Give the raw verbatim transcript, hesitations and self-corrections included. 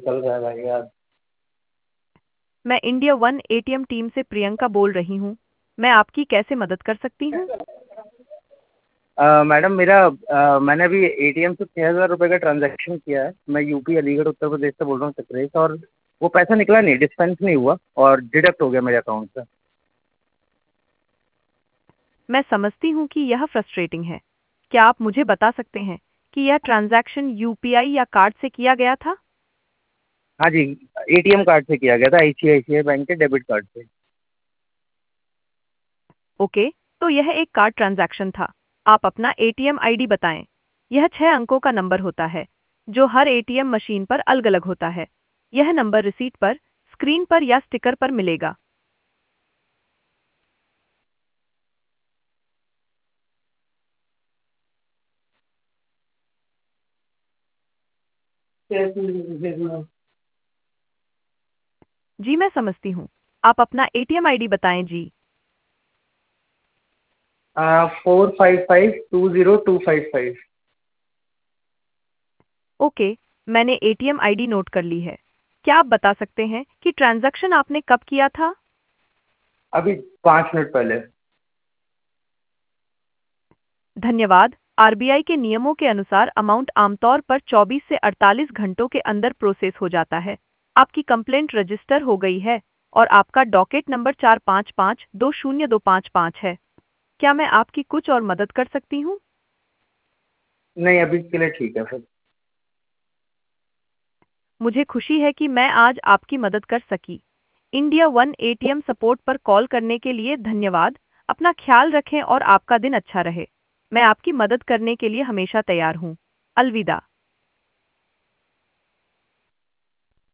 चल रहा है भाई यार। मैं इंडिया वन एटीएम टीम से प्रियंका बोल रही हूँ। मैं आपकी कैसे मदद कर सकती हूँ? अ, मैडम मेरा अ, मैंने अभी एटीएम से छः हज़ार रुपये का ट्रांजैक्शन किया है। मैं यूपी अलीगढ़ उत्तर प्रदेश से बोल रहा हूँ चक्रेश, और वो पैसा निकला नहीं, डिस्पेंस नहीं हुआ और डिडक्ट हो गया मेरे अकाउंट से। मैं समझती हूँ कि यह फ्रस्ट्रेटिंग है। क्या आप मुझे बता सकते हैं कि यह ट्रांजैक्शन यूपीआई या कार्ड से किया गया था? हाँ जी, एटीएम कार्ड से किया गया था, आईसीआईसीआई बैंक के डेबिट कार्ड से। ओके, तो यह एक कार्ड ट्रांजैक्शन था। आप अपना एटीएम आईडी बताएं। यह छह अंकों का नंबर होता है, जो हर एटीएम मशीन पर अलग-अलग होता है। यह नंबर रिसीट पर, स्क्रीन पर या स्टिकर पर मिलेगा। जी, मैं समझती हूँ। आप अपना एटीएम आईडी बताएं जी। Four five five two zero two five five. Okay, मैंने एटीएम आईडी नोट कर ली है। क्या आप बता सकते हैं कि ट्रांजैक्शन आपने कब किया था? अभी पाँच मिनट पहले। धन्यवाद। आरबीआई के नियमों के अनुसार अमाउंट आमतौर पर चौबीस से अड़तालीस घंटों के अंदर प्रोसेस हो जाता है। आपकी कंप्लेंट रजिस्टर हो गई है और आपका डॉकेट नंबर चार पाँच पाँच दो शून्य दो पाँच पाँच है। क्या मैं आपकी कुछ और मदद कर सकती हूँ? नहीं, अभी के लिए ठीक है फिर। मुझे खुशी है कि मैं आज आपकी मदद कर सकी। इंडिया वन एटीएम सपोर्ट पर कॉल करने के लिए धन्यवाद। अपना ख्याल रखें और आपका दिन अच्छा रहे। मैं आपकी मदद करने के लिए हमेशा तैयार हूँ। अलविदा।